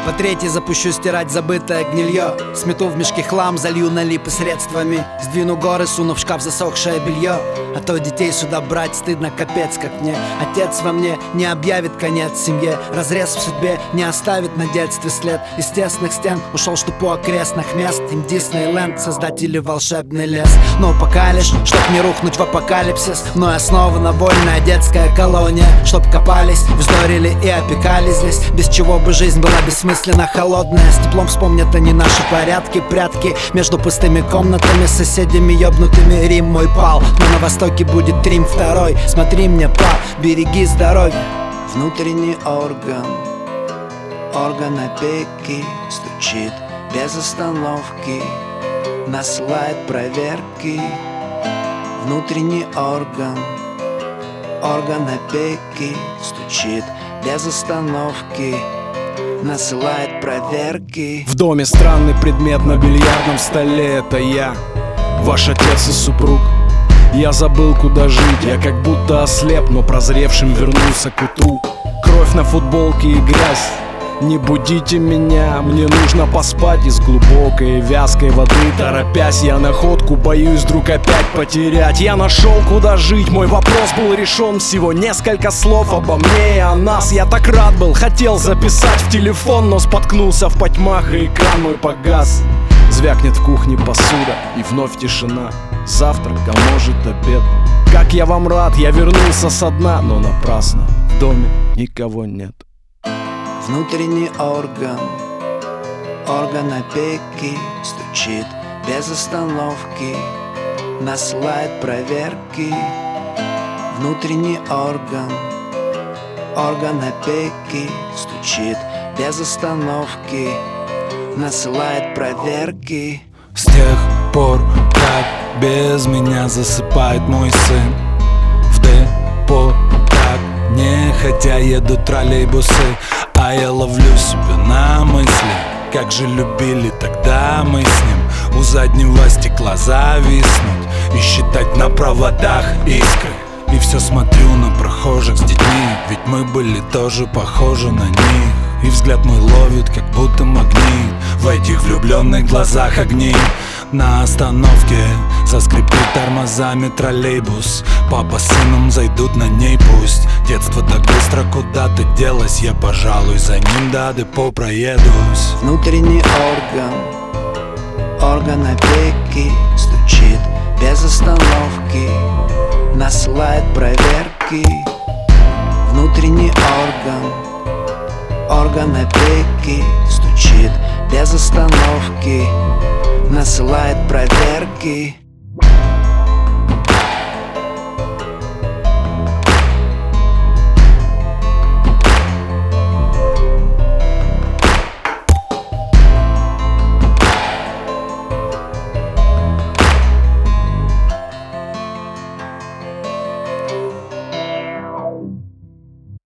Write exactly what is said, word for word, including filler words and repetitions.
По третий запущу стирать забытое гнилье. Смету в мешки хлам, залью на липы средствами. Сдвину горы, суну в шкаф засохшее белье. А то детей сюда брать стыдно, капец как мне. Отец во мне не объявит конец семье. Разрез в судьбе не оставит на детстве след. Из тесных стен ушел штупу окрестных мест. Им Диснейленд, создатели волшебный лес. Но пока лишь, чтоб не рухнуть в апокалипсис, мной основана вольная детская колония. Чтоб копались, вздорили и опекали здесь. Без чего бы жизнь была бессмысленно холодная. С теплом вспомнят они наши порядки, прятки между пустыми комнатами, соседями ёбнутыми. Рим мой пал, но на востоке будет Рим второй. Смотри мне, па, береги здоровье. Внутренний орган, орган опеки стучит без остановки, насылает проверки. Внутренний орган, орган опеки стучит без остановки, насылает проверки. В доме странный предмет на бильярдном столе. Это я, ваш отец и супруг. Я забыл, куда жить, я как будто ослеп, но прозревшим вернулся к утру. Кровь на футболке и грязь. Не будите меня, мне нужно поспать. Из глубокой вязкой воды торопясь, я находку боюсь вдруг опять потерять. Я нашел, куда жить, мой вопрос был решен. Всего несколько слов обо мне и о нас. Я так рад был, хотел записать в телефон, но споткнулся в потьмах, и экран мой погас. Звякнет в кухне посуда, и вновь тишина. Завтрак, а может обед. Как я вам рад, я вернулся со дна, но напрасно, в доме никого нет. Внутренний орган, орган опеки стучит без остановки, насылает проверки. Внутренний орган, орган опеки стучит без остановки, насылает проверки. С тех пор, как без меня засыпает мой сын, в депо так нехотя едут троллейбусы. А я ловлю себя на мысли, как же любили тогда мы с ним у заднего стекла зависнуть и считать на проводах искры. И все смотрю на прохожих с детьми, ведь мы были тоже похожи на них. И взгляд мой ловит, как будто магнит, в этих влюбленных глазах огни. На остановке заскрипит тормозами троллейбус. Папа с сыном зайдут на ней пусть. Детство так быстро куда-то делось, я, пожалуй, за ним до депо проедусь. Внутренний орган, орган опеки стучит без остановки, насылает проверки. Внутренний орган, орган опеки стучит без остановки, насылает проверки.